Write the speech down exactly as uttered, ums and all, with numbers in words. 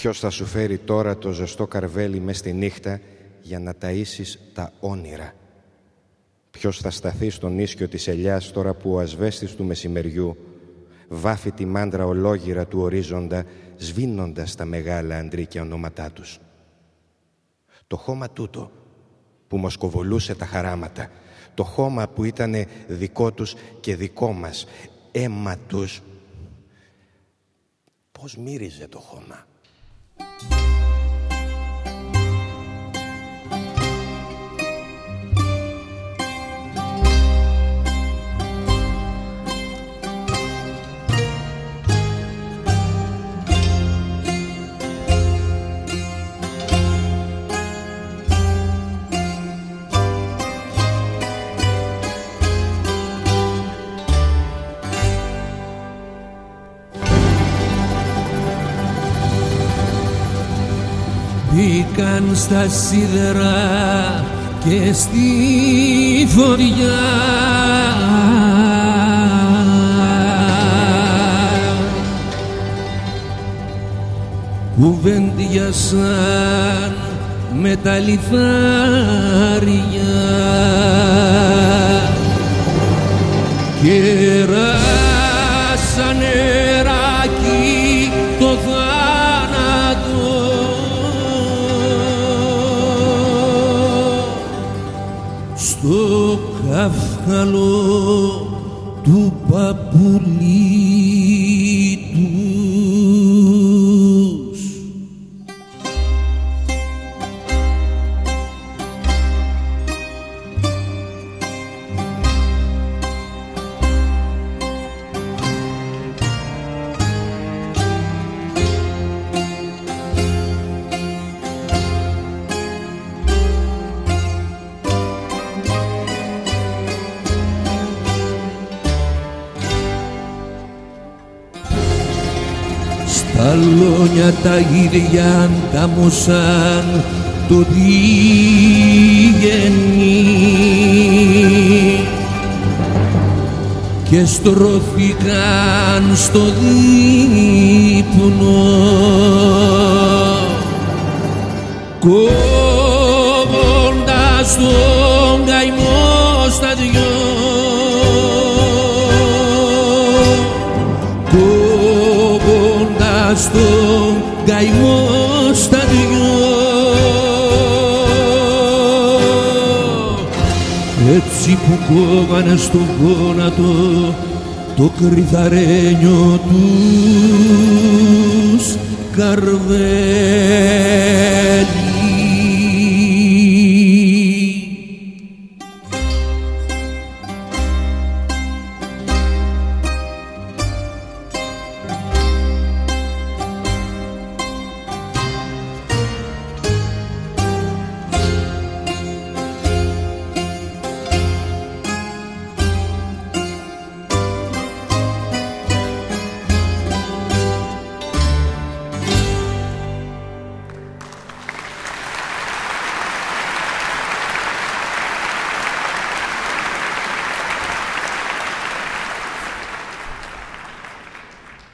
Ποιος θα σου φέρει τώρα το ζεστό καρβέλι μες στη νύχτα για να ταΐσεις τα όνειρα? Ποιος θα σταθεί στον ίσκιο της ελιάς τώρα που ο ασβέστης του μεσημεριού βάφει τη μάντρα ολόγυρα του ορίζοντα, σβήνοντας τα μεγάλα αντρίκια ονόματά τους? Το χώμα τούτο που μοσκοβολούσε τα χαράματα, το χώμα που ήτανε δικό τους και δικό μας, αίμα τους. Πώς μύριζε το χώμα! Μπήκαν στα σίδερα και στη φωτιά κουβέντιασαν με τα λιθάρια και ράσαν νεράκι το θάνατο στο καύχαλο του παππουλί τους. Τα λόνια τα ίδια αντάμωσαν το διγενή και στρώθηκαν στο δείπνο κόβοντας τον καημό στα δυο. Στον καημό στα δυο, έτσι που κόβανε στο γόνατο το κρυθαρένιο τους καρβέλι.